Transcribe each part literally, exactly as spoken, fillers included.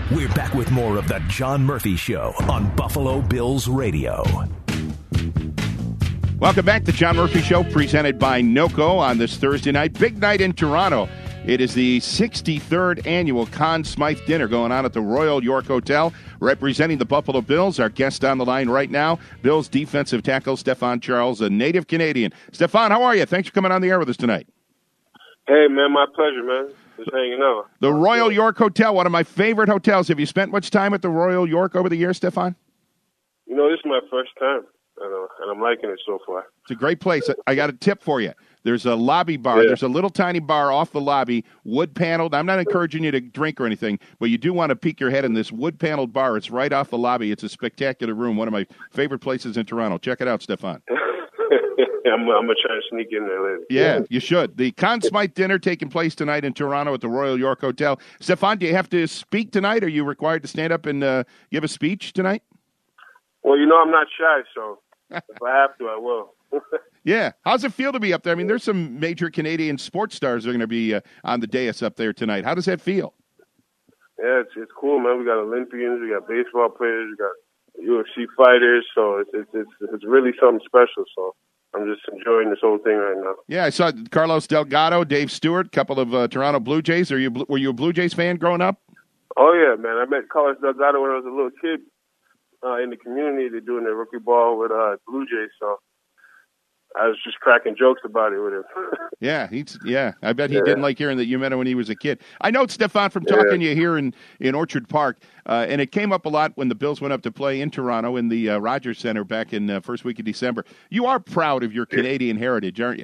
We're back with more of the John Murphy Show on Buffalo Bills Radio. Welcome back to John Murphy Show, presented by NOCO on this Thursday night. Big night in Toronto. It is the sixty-third annual Conn Smythe Dinner going on at the Royal York Hotel. Representing the Buffalo Bills, our guest on the line right now, Bills defensive tackle Stephon Charles, a native Canadian. Stephon, how are you? Thanks for coming on the air with us tonight. Hey, man, my pleasure, man. Just hanging out. The Royal York Hotel, one of my favorite hotels. Have you spent much time at the Royal York over the years, Stephon? You know, this is my first time, and, uh, and I'm liking it so far. It's a great place. I got a tip for you. There's a lobby bar. Yeah. There's a little tiny bar off the lobby, wood-paneled. I'm not encouraging you to drink or anything, but you do want to peek your head in this wood-paneled bar. It's right off the lobby. It's a spectacular room, one of my favorite places in Toronto. Check it out, Stephon. I'm, I'm going to try to sneak in there later. Yeah, you should. The Conn Smythe Dinner taking place tonight in Toronto at the Royal York Hotel. Stephon, do you have to speak tonight? Are you required to stand up and uh, give a speech tonight? Well, you know I'm not shy, so if I have to, I will. Yeah. How's it feel to be up there? I mean, there's some major Canadian sports stars that are going to be uh, on the dais up there tonight. How does that feel? Yeah, it's it's cool, man. We got Olympians, we got baseball players, we got U F C fighters, so it's it's it's, it's really something special, so I'm just enjoying this whole thing right now. Yeah, I saw Carlos Delgado, Dave Stewart, a couple of uh, Toronto Blue Jays. Are you were you a Blue Jays fan growing up? Oh, yeah, man. I met Carlos Delgado when I was a little kid uh, in the community. They're doing their rookie ball with uh, Blue Jays, so I was just cracking jokes about it with him. yeah, he's yeah. I bet he yeah. didn't like hearing that you met him when he was a kid. I know, Stephon, from talking yeah. to you here in, in Orchard Park, uh, and it came up a lot when the Bills went up to play in Toronto in the uh, Rogers Center back in uh, first week of December. You are proud of your Canadian yeah. heritage, aren't you?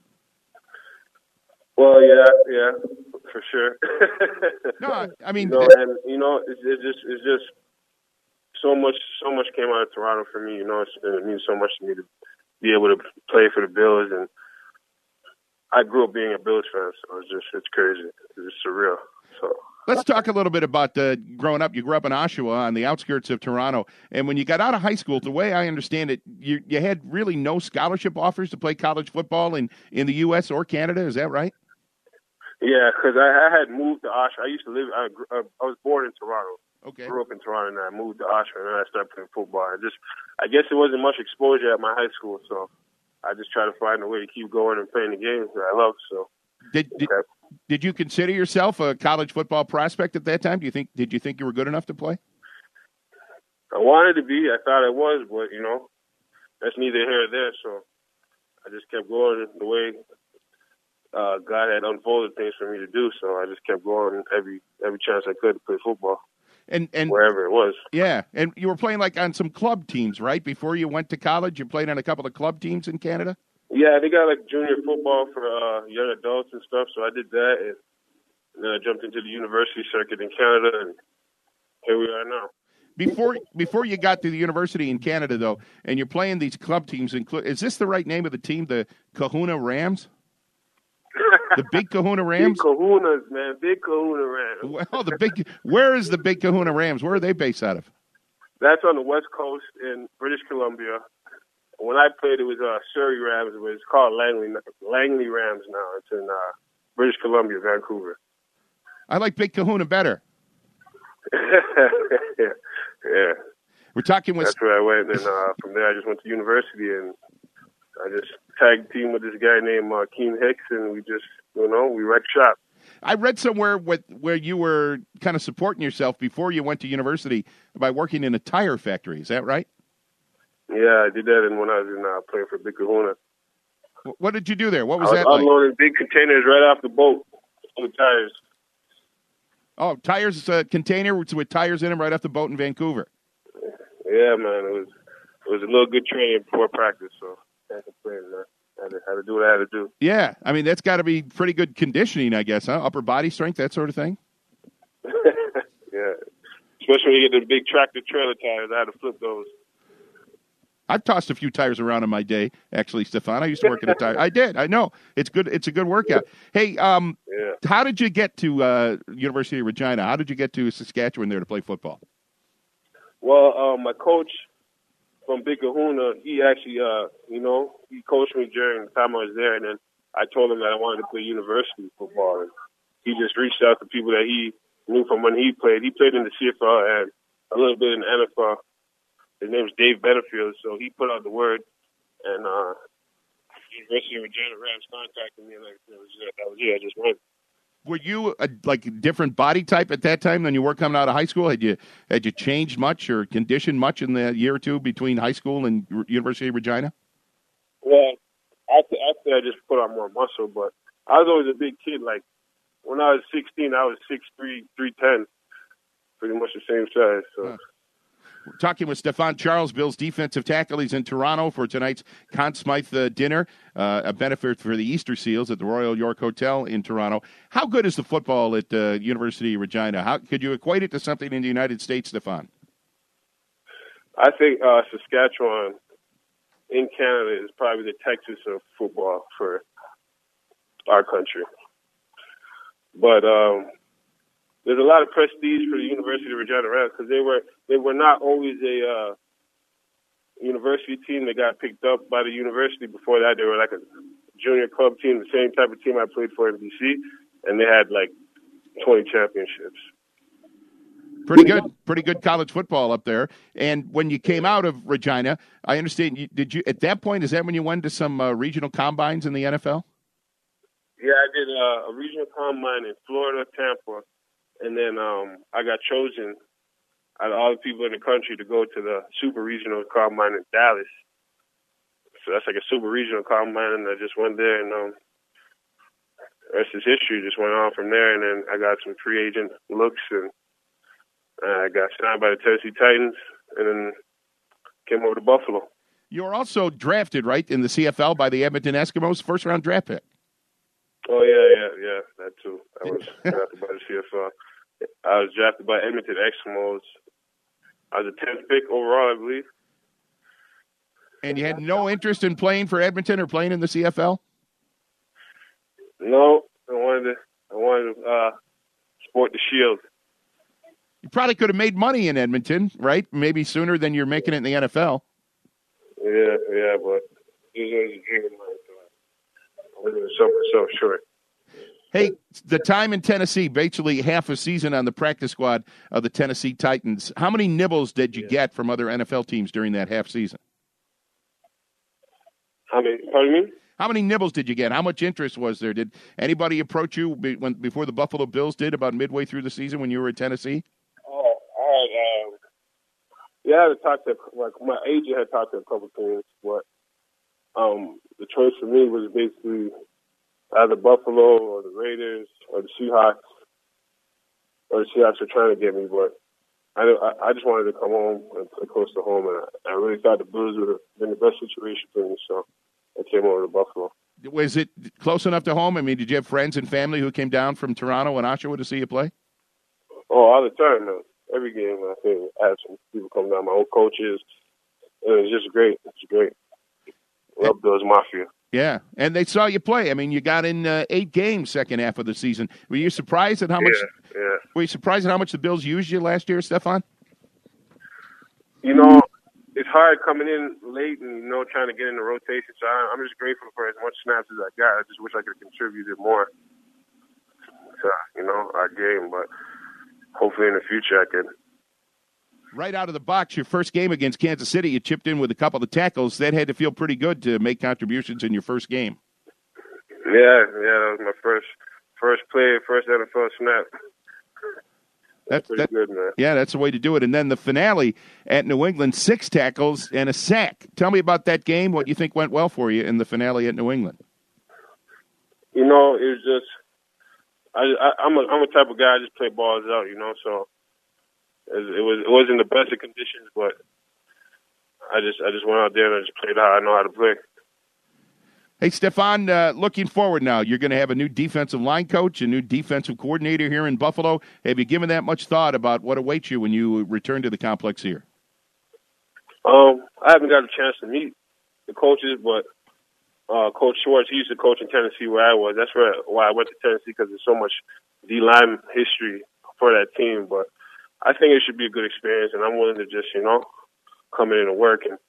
Well, yeah, yeah, for sure. no, I mean, you know, and you know, it's, it's just it's just so much so much came out of Toronto for me. You know, it's, it means so much to me to be able to play for the Bills, and I grew up being a Bills fan, so it's just it's crazy, it's surreal. So let's talk a little bit about uh, growing up. You grew up in Oshawa on the outskirts of Toronto, and when you got out of high school, the way I understand it, you you had really no scholarship offers to play college football in, in the U S or Canada. Is that right? Yeah, because I, I had moved to Oshawa. I used to live. I, I was born in Toronto. Okay. Grew up in Toronto, and I moved to Oshawa, and then I started playing football. I just, I guess there wasn't much exposure at my high school, so I just tried to find a way to keep going and playing the games that I love. So, did did, okay. did you consider yourself a college football prospect at that time? Do you think did you think you were good enough to play? I wanted to be. I thought I was, but you know, that's neither here nor there. So I just kept going the way uh, God had unfolded things for me to do. So I just kept going every every chance I could to play football. And, and wherever it was. Yeah, and you were playing like on some club teams, right? Before you went to college, you played on a couple of club teams in Canada? Yeah, they got like junior football for uh, young adults and stuff, so I did that, and then I jumped into the university circuit in Canada, and here we are now. Before before you got to the university in Canada, though, and you're playing these club teams, is this the right name of the team, the Kahuna Rams? The Big Kahuna Rams? Big Kahunas, man. Big Kahuna Rams. Well, the big. Where is the Big Kahuna Rams? Where are they based out of? That's on the West Coast in British Columbia. When I played, it was uh, Surrey Rams, but it's called Langley Langley Rams now. It's in uh, British Columbia, Vancouver. I like Big Kahuna better. yeah. yeah. We're talking with... That's where I went, and uh, from there I just went to university, and I just tag team with this guy named uh, Keem Hicks, and we just, you know, we wrecked shop. I read somewhere with, where you were kind of supporting yourself before you went to university by working in a tire factory. Is that right? Yeah, I did that and when I was in uh, playing for Big Kahuna. What did you do there? What was, I was that like? unloading big containers right off the boat with tires. Oh, tires, a uh, container with, with tires in them right off the boat in Vancouver. Yeah, man. It was it was a little good training before practice, so can't complain, man. I had, to, had to do what I had to do. Yeah, I mean, that's got to be pretty good conditioning, I guess, huh? Upper body strength, that sort of thing? Yeah. Especially when you get the big tractor trailer tires. I had to flip those. I've tossed a few tires around in my day, actually, Stephon. I used to work in a tire. I did. I know. It's good. It's a good workout. Hey, um, yeah. how did you get to uh, University of Regina? How did you get to Saskatchewan there to play football? Well, uh, my coach from Big Kahuna, he actually, uh, you know, he coached me during the time I was there, and then I told him that I wanted to play university football, and he just reached out to people that he knew from when he played. He played in the C F L and a little bit in the N F L. His name was Dave Benefield, so he put out the word, and uh, University of Regina Rams contacted me, and like, that was it. That was it. I just went. Were you a like different body type at that time than you were coming out of high school? Had you had you changed much or conditioned much in the year or two between high school and University of Regina? Well, after, after I just put on more muscle, but I was always a big kid. Like when I was sixteen, I was six three, three ten, pretty much the same size. So. Huh. We're talking with Stephon Charles, Bills defensive tackle. He's in Toronto for tonight's Conn Smythe uh, dinner, uh, a benefit for the Easter Seals at the Royal York Hotel in Toronto. How good is the football at uh, University of Regina? How could you equate it to something in the United States, Stephon? I think uh, Saskatchewan in Canada is probably the Texas of football for our country. But um, there's a lot of prestige for the University of Regina Rams because they were they were not always a uh, university team that got picked up by the university. Before that, they were like a junior club team, the same type of team I played for in B C, and they had like twenty championships. Pretty good, pretty good college football up there. And when you came out of Regina, I understand. You, did you at that point? Is that when you went to some uh, regional combines in the N F L? Yeah, I did uh, a regional combine in Florida, Tampa, and then um, I got chosen out of all the people in the country to go to the super regional combine in Dallas. So that's like a super regional combine, and I just went there, and um, the rest is history. Just went on from there, and then I got some free agent looks, and uh, I got signed by the Tennessee Titans, and then came over to Buffalo. You were also drafted, right, in the C F L by the Edmonton Eskimos, first round draft pick. Oh yeah, yeah, yeah, that too. I was drafted by the C F L. I was drafted by Edmonton Eskimos. I was a tenth pick overall, I believe. And you had no interest in playing for Edmonton or playing in the C F L? No, I wanted to. I wanted to uh, sport the shield. You probably could have made money in Edmonton, right? Maybe sooner than you're making it in the N F L. Yeah, yeah, but it was a dream of mine. So I was going to sell myself short. Hey, the time in Tennessee, basically half a season on the practice squad of the Tennessee Titans. How many nibbles did you yeah. get from other N F L teams during that half season? How many? Pardon me? How many nibbles did you get? How much interest was there? Did anybody approach you when, before the Buffalo Bills did about midway through the season when you were at Tennessee? Oh, I had, um, yeah, I had talked to, like, my agent had talked to a couple teams, but um, the choice for me was basically either Buffalo or the Raiders or the Seahawks. Or the Seahawks were trying to get me, but I I just wanted to come home and play close to home, and I, I really thought the Bills would have been the best situation for me, so I came over to Buffalo. Was it close enough to home? I mean, did you have friends and family who came down from Toronto and Oshawa to see you play? Oh, all the time, man. Every game, I think I had some people come down, my own coaches, and it was just great. It's great. Love Bills Mafia. Yeah, and they saw you play. I mean, you got in uh, eight games second half of the season. Were you surprised at how much? Yeah, yeah. Were you surprised at how much the Bills used you last year, Stephon? You know, it's hard coming in late and, you know, trying to get in the rotation. So I, I'm just grateful for as much snaps as I got. I just wish I could have contributed more to, you know, our game. But hopefully in the future I can. Right out of the box, your first game against Kansas City, you chipped in with a couple of tackles. That had to feel pretty good to make contributions in your first game. Yeah, yeah, that was my first first play, first N F L snap. That's, that's pretty that, good, man. Yeah, that's the way to do it. And then the finale at New England, six tackles and a sack. Tell me about that game, what you think went well for you in the finale at New England. You know, it was just, I, I, I'm a I'm a type of guy, I just play balls out, you know, so. It was it wasn't the best of conditions, but I just I just went out there and I just played how I know how to play. Hey, Stephon, uh, looking forward now, you're going to have a new defensive line coach, a new defensive coordinator here in Buffalo. Have you given that much thought about what awaits you when you return to the complex here? Um, I haven't got a chance to meet the coaches, but uh, Coach Schwartz, he used to coach in Tennessee where I was. That's where why I went to Tennessee, because there's so much D-line history for that team, but I think it should be a good experience, and I'm willing to just, you know, come in and work and,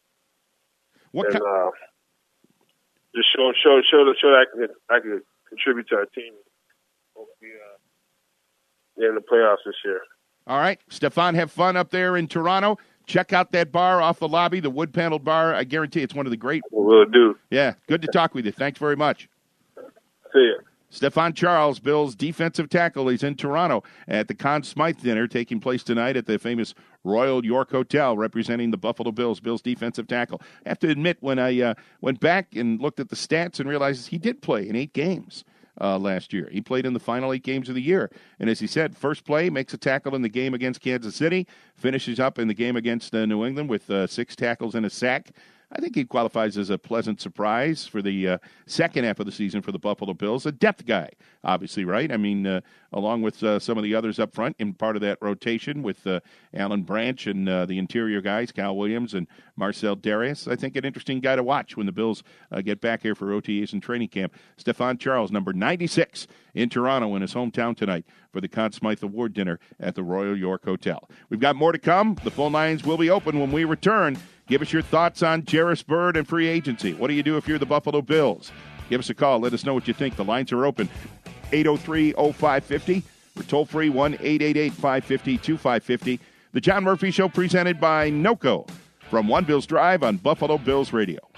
what and kind- uh, just show show show show that I can I can contribute to our team. Hopefully, uh, in the playoffs this year. All right, Stephon, have fun up there in Toronto. Check out that bar off the lobby, the wood-paneled bar. I guarantee it's one of the great. Will do. Yeah, good to talk with you. Thanks very much. See ya. Stephon Charles, Bills defensive tackle. He's in Toronto at the Conn Smythe dinner taking place tonight at the famous Royal York Hotel, representing the Buffalo Bills, Bills defensive tackle. I have to admit, when I uh, went back and looked at the stats and realized he did play in eight games uh, last year. He played in the final eight games of the year. And as he said, first play, makes a tackle in the game against Kansas City, finishes up in the game against uh, New England with uh, six tackles and a sack. I think he qualifies as a pleasant surprise for the uh, second half of the season for the Buffalo Bills. A depth guy, obviously, right? I mean, uh, along with uh, some of the others up front in part of that rotation with uh, Alan Branch and uh, the interior guys, Kyle Williams and Marcel Darius. I think an interesting guy to watch when the Bills uh, get back here for O T As and training camp. Stephon Charles, number ninety-six in Toronto in his hometown tonight for the Conn Smythe Award dinner at the Royal York Hotel. We've got more to come. The phone lines will be open when we return. Give us your thoughts on Jairus Byrd and free agency. What do you do if you're the Buffalo Bills? Give us a call. Let us know what you think. The lines are open. eight oh three oh five five oh. We're toll-free, one eight eight eight, five five zero, two five five zero. The John Murphy Show presented by NOCO from One Bills Drive on Buffalo Bills Radio.